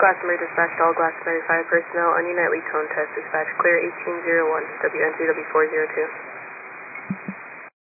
Glastonbury dispatch to all Glastonbury 5 personnel on Unite Lead Tone Test dispatch. Clear 1801, WNTW 402.